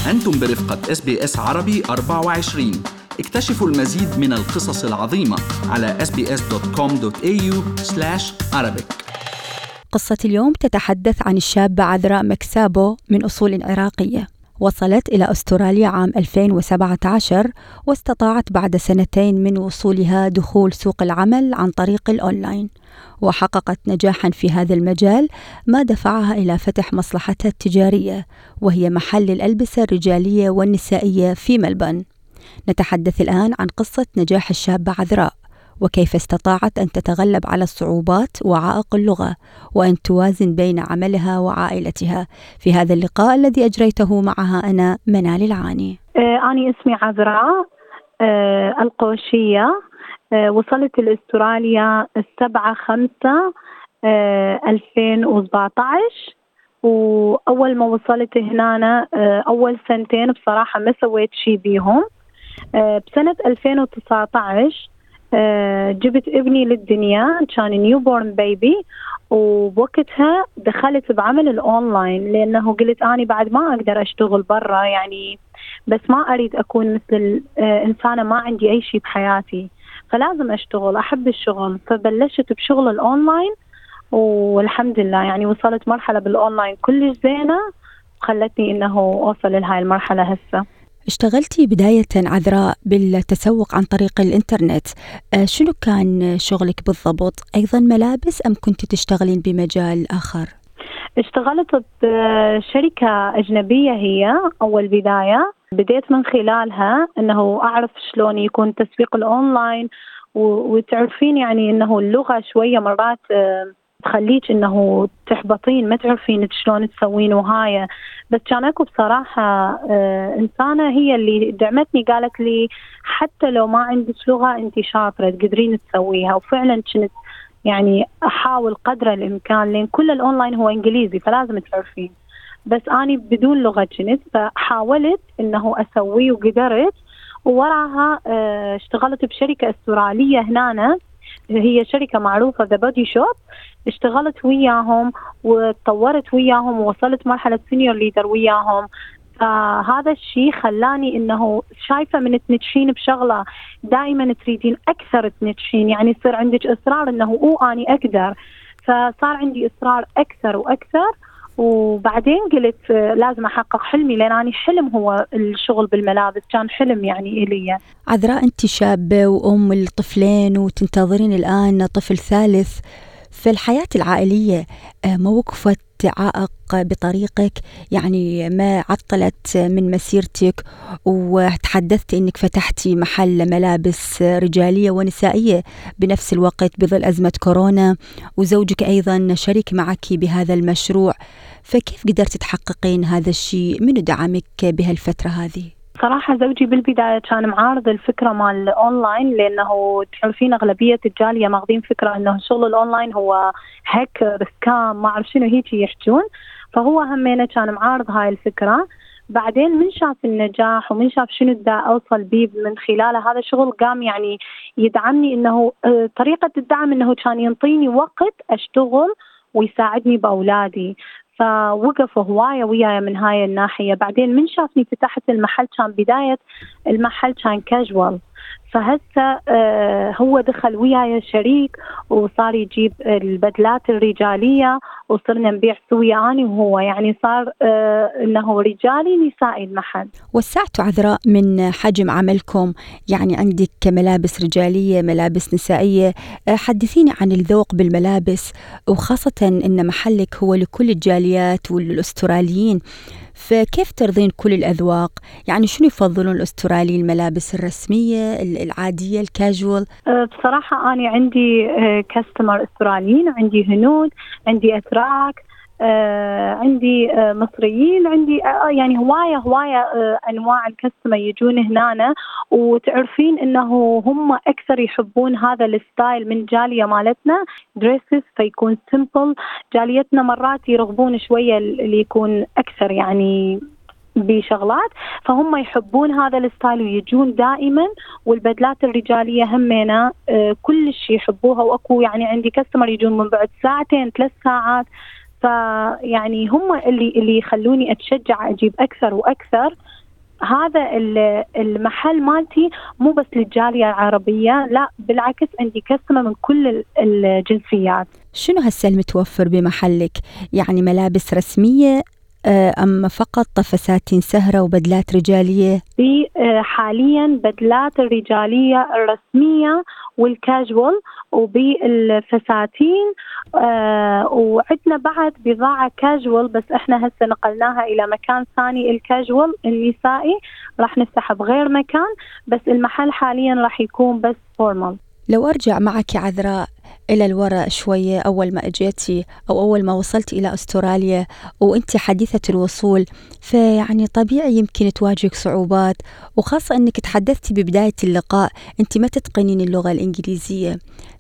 أنتم برفقة SBS عربي 24. اكتشفوا المزيد من القصص العظيمة على sbs.com.au/arabic. قصة اليوم تتحدث عن الشابة عذراء مكسابو من أصول عراقية. وصلت إلى أستراليا عام 2017 واستطاعت بعد 2 من وصولها دخول سوق العمل عن طريق الأونلاين، وحققت نجاحا في هذا المجال ما دفعها إلى فتح مصلحتها التجارية، وهي محل الألبسة الرجالية والنسائية في ملبورن. نتحدث الآن عن قصة نجاح الشابة عذراء، وكيف استطاعت أن تتغلب على الصعوبات وعائق اللغة، وأن توازن بين عملها وعائلتها في هذا اللقاء الذي أجريته معها أنا منال العاني. أنا اسمي عذراء القوشية. وصلت لأستراليا 7/5/2017. وأول ما وصلت هنا أول 2 سنين بصراحة ما سويت شي بيهم. بسنة 2019 جبت ابني للدنيا، كان نيوبورن بيبي، وبوقتها دخلت بعمل الأونلاين لأنه قلت أنا بعد ما أقدر أشتغل برا، يعني بس ما أريد أكون مثل إنسانة ما عندي أي شيء بحياتي، فلازم أشتغل، أحب الشغل. فبلشت بشغل الأونلاين والحمد لله يعني وصلت مرحلة بالأونلاين كلش زينة وخلتني إنه أوصل لهاي المرحلة هسه. اشتغلتي بداية عذراء بالتسوق عن طريق الإنترنت، شنو كان شغلك بالضبط؟ أيضا ملابس أم كنت تشتغلين بمجال آخر؟ اشتغلت بشركة أجنبية، هي أول بداية بديت من خلالها أنه أعرف شلون يكون تسويق الأونلاين، وتعرفين يعني أنه اللغة شوية مرات تخليك انه تحبطين، ما تعرفين شلون تسوين وهاي. بس كان اكو بصراحه انسانه هي اللي دعمتني، قالت لي حتى لو ما عندك لغه انت شاطره تقدرين تسويها. وفعلا كنت يعني احاول قدر الامكان، لان كل الاونلاين هو انجليزي فلازم تعرفين، بس اني بدون لغه كنت، فحاولت انه اسوي وقدرت. ووراها اشتغلت بشركه استراليه هنا، هي شركة معروفة ذا بودي شوب. اشتغلت وياهم وتطورت وياهم ووصلت مرحلة سينيور ليدر وياهم. فهذا الشيء خلاني انه شايفة من تنتشين بشغلة دائما تريدين اكثر تنتشين، يعني يصير عندك اصرار انه اني اقدر، فصار عندي اصرار اكثر واكثر. وبعدين قلت لازم أحقق حلمي، لأن أنا حلم هو الشغل بالملابس، كان حلم يعني إلي. عذراء أنت شابة وأم الطفلين وتنتظرين الآن طفل ثالث، في الحياة العائلية ما وقفت عائق بطريقك؟ يعني ما عطلت من مسيرتك؟ وتحدثت أنك فتحتي محل ملابس رجالية ونسائية بنفس الوقت بظل أزمة كورونا، وزوجك أيضا شريك معك بهذا المشروع، فكيف قدرت تحققين هذا الشيء؟ منو دعمك بهالفترة هذه؟ صراحة زوجي بالبداية كان معارض الفكرة مال الأونلاين، لأنه تعرفين أغلبية الجالية ماخذين فكرة أنه شغل الأونلاين هو هاكر سكام ما أعرف شنو هيك يحجون، فهو همينه كان معارض هاي الفكرة. بعدين من شاف النجاح ومن شاف شنو دا أوصل بيه من خلال هذا الشغل، قام يعني يدعمني، أنه طريقة الدعم أنه كان ينطيني وقت أشتغل ويساعدني بأولادي، فوقف هواية وياي من هاي الناحية. بعدين من شافني فتحت المحل، كان بداية المحل كان كاجوال، فهسه هو دخل وياي شريك وصار يجيب البدلات الرجالية وصرنا نبيع سويا أنا وهو، يعني صار إنه رجالي نسائي المحل. وسعتوا عذراء من حجم عملكم، يعني عندك ملابس رجالية ملابس نسائية. حدثيني عن الذوق بالملابس، وخاصة إن محلك هو لكل الجاليات والأستراليين، فكيف ترضين كل الأذواق؟ يعني شنو يفضلون الأسترالي؟ الملابس الرسمية، العادية، الكاجوال؟ بصراحة أنا عندي كاستمر أستراليين، عندي هنود، عندي أتراك، عندي مصريين، عندي يعني هواية أنواع الكاستمر يجون هنا. وتعرفين إنه هم أكثر يحبون هذا الستايل من جالية مالتنا دريسز، فيكون سيمبل. جاليتنا مرات يرغبون شوية اللي يكون أكثر يعني بشغلات، فهم يحبون هذا الستايل ويجون دائما. والبدلات الرجالية همينا كل شيء يحبوها، واكو يعني عندي كاستمر يجون من بعد 2-3 ساعات فيعني هم اللي يخلوني أتشجع أجيب أكثر وأكثر. هذا المحل مالتي مو بس للجالية العربية، لا بالعكس عندي كستمر من كل الجنسيات. شنو هسه المتوفر بمحلك؟ يعني ملابس رسمية أم فقط فساتين سهرة وبدلات رجالية؟ حاليا بدلات الرجالية الرسمية والكاجوال وبالفساتين، وعندنا بعد بضاعة كاجوال بس احنا هسه نقلناها إلى مكان ثاني. الكاجوال النسائي راح نفتح بغير مكان، بس المحل حاليا راح يكون بس فورمال. لو أرجع معك يا عذراء إلى الوراء شوية، أول ما أجيتي أو أول ما وصلت إلى أستراليا وأنت حديثة الوصول، فيعني طبيعي يمكن تواجهك صعوبات، وخاصة أنك تحدثتي ببداية اللقاء أنت ما تتقنين اللغة الإنجليزية،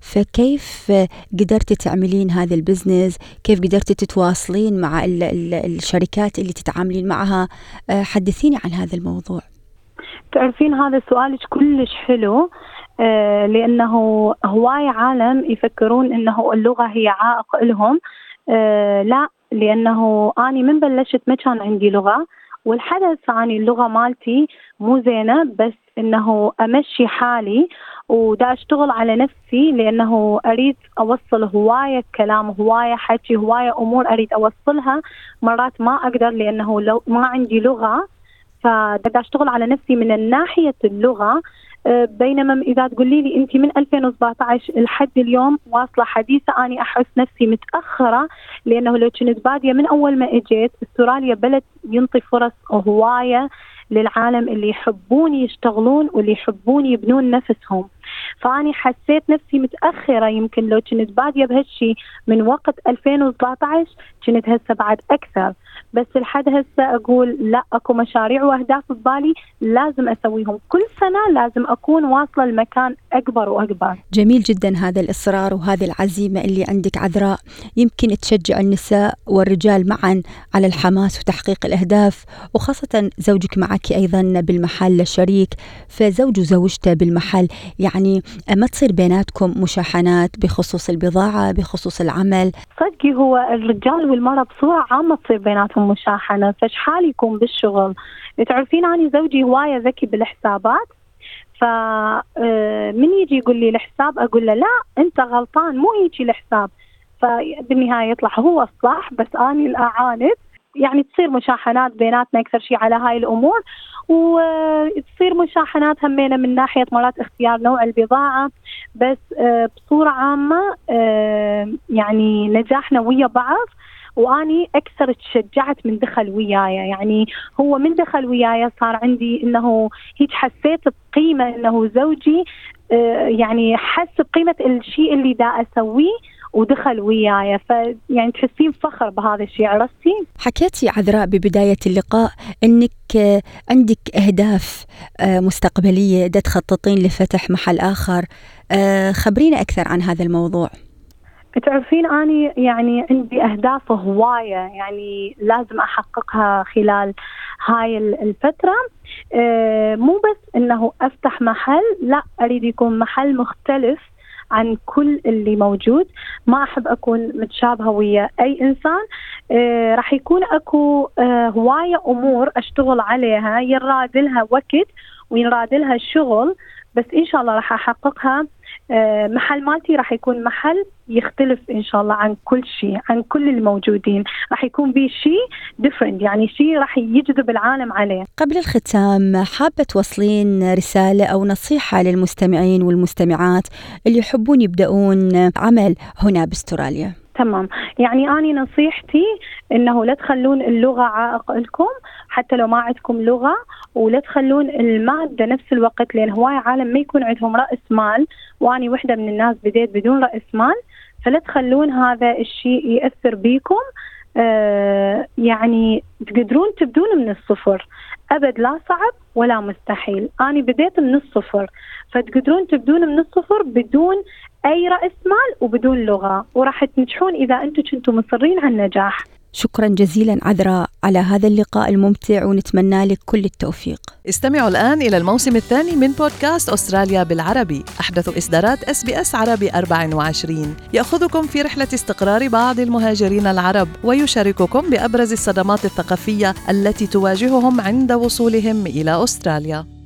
فكيف قدرتي تعملين هذا البزنس؟ كيف قدرتي تتواصلين مع الشركات اللي تتعاملين معها؟ حدثيني عن هذا الموضوع. تعرفين هذا سؤالك كلش حلو، لأنه هواي عالم يفكرون أنه اللغة هي عائق لهم. لا، لأنه أنا من بلشت ما كان عندي لغة، والحدث عني اللغة مالتي مو زينة، بس أنه أمشي حالي ودا أشتغل على نفسي، لأنه أريد أوصل هواية كلام، هواية حكي، هواية أمور أريد أوصلها، مرات ما أقدر لأنه لو ما عندي لغة، فدا أشتغل على نفسي من الناحية اللغة. بينما إذا تقولي لي أنت من 2017 لحد اليوم واصلة حديثة، أنا أحس نفسي متأخرة، لأنه لو كنت بادية من أول ما إجيت. أستراليا بلد ينطي فرص هواية للعالم اللي يحبون يشتغلون واللي يحبون يبنون نفسهم، فأني حسيت نفسي متأخرة. يمكن لو كنت بادية بهالشي من وقت 2017 كنت هسه بعد أكثر، بس لحد هسه أقول لا، أكو مشاريع وأهداف ببالي لازم أسويهم كل سنة، لازم أكون واصلة لمكان أكبر وأكبر. جميل جدا هذا الإصرار وهذه العزيمة اللي عندك عذراء، يمكن تشجع النساء والرجال معا على الحماس وتحقيق الأهداف، وخاصة زوجك معك أيضا بالمحل شريك، فزوج وزوجته بالمحل، يعني ما تصير بيناتكم مشاحنات بخصوص البضاعة، بخصوص العمل؟ صدقي هو الرجال والمرأة بصورة عامة تصير بيناتهم مشاحنة، فشحال يكون بالشغل. تعرفين أنا زوجي هواية ذكي بالحسابات، فمن يجي يقول لي الحساب أقول له لا أنت غلطان، مو هيجي الحساب، فبالنهاية يطلع هو الصح بس أنا الأعاند. يعني تصير مشاحنات بيناتنا أكثر شيء على هاي الأمور، وتصير مشاحنات همينة من ناحية مرات اختيار نوع البضاعة، بس بصورة عامة يعني نجاحنا ويا بعض. وأني أكثر تشجعت من دخل وياي، يعني هو من دخل وياي صار عندي إنه هيك حسيت بقيمة، إنه زوجي يعني حس بقيمة الشيء اللي دا أسويه ودخل وياي، فيعني تحسين فخر بهذا الشيء. عرفتي؟ حكيتي عذراء ببداية اللقاء أنك عندك أهداف مستقبلية دا تخططين لفتح محل آخر، خبرينا أكثر عن هذا الموضوع. تعرفين أنا يعني عندي أهداف هواية يعني لازم أحققها خلال هاي الفترة. مو بس إنه أفتح محل، لا، أريد يكون محل مختلف عن كل اللي موجود. ما أحب أكون متشابهة ويا أي إنسان. راح يكون أكو هواية أمور أشتغل عليها، ينراد لها وقت وينراد لها الشغل، بس إن شاء الله راح أحققها. محل مالتي راح يكون محل يختلف إن شاء الله عن كل شيء، عن كل الموجودين، راح يكون بيه شيء different، يعني شيء راح يجذب العالم عليه. قبل الختام، حابة توصلين رسالة أو نصيحة للمستمعين والمستمعات اللي يحبون يبدأون عمل هنا باستراليا؟ تمام، يعني أنا نصيحتي إنه لا تخلون اللغة عائق لكم، حتى لو ما عندكم لغة، ولا تخلون المادة نفس الوقت، لأن هواي عالم ما يكون عندهم رأس مال، وأنا وحدة من الناس بديت بدون رأس مال، فلا تخلون هذا الشيء يأثر بيكم. يعني تقدرون تبدون من الصفر، أبد لا صعب ولا مستحيل. أنا بديت من الصفر، فتقدرون تبدون من الصفر بدون أي رأس مال وبدون لغة، وراح تنجحون إذا أنتم كنتم مصرين على النجاح. شكرا جزيلا عذراء على هذا اللقاء الممتع، ونتمنى لك كل التوفيق. استمعوا الآن إلى الموسم الثاني من بودكاست أستراليا بالعربي، أحدث إصدارات SBS عربي 24، يأخذكم في رحلة استقرار بعض المهاجرين العرب ويشارككم بأبرز الصدمات الثقافية التي تواجههم عند وصولهم إلى أستراليا.